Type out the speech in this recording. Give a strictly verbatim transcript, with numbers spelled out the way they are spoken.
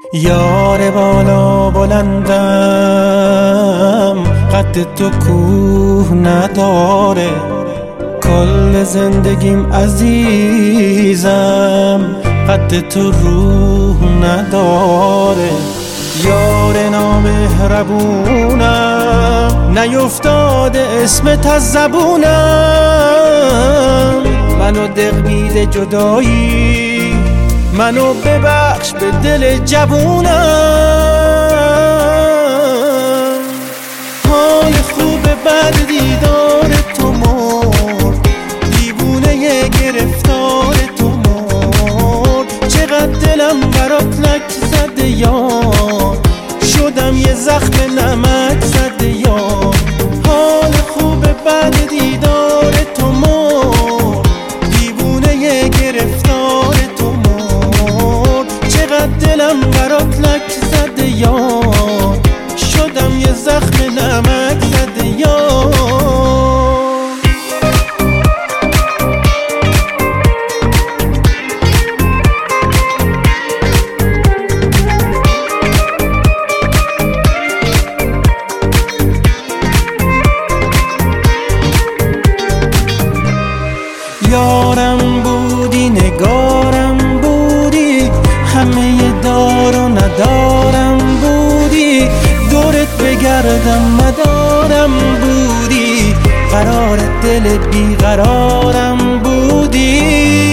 یار بالا بلندم قد تو کوه نداره، کل زندگیم عزیزم قد تو روح نداره. یار نامهربونم نیفتاده اسمت از زبونم، منو دق میده جدایی، منو ببخش به دل جوونم. حال خوب بعد دیدار تو مرد، دیوونه ی گرفتار تو مرد، چقدر دلم برات لک زده یار، شدم یه زخم نمک زده یار. حال خوب بعد دیدار تو مرد، دیوونه ی گرفتار تو مرد، چقدر دلم برات لک زده یار، شدم یه زخم نمک زده یار. یارم بودی نگارم بودی، همه دار و ندارم بودی، دورت بگردم مدارم بودی، قرار دل بیقرارم بودی.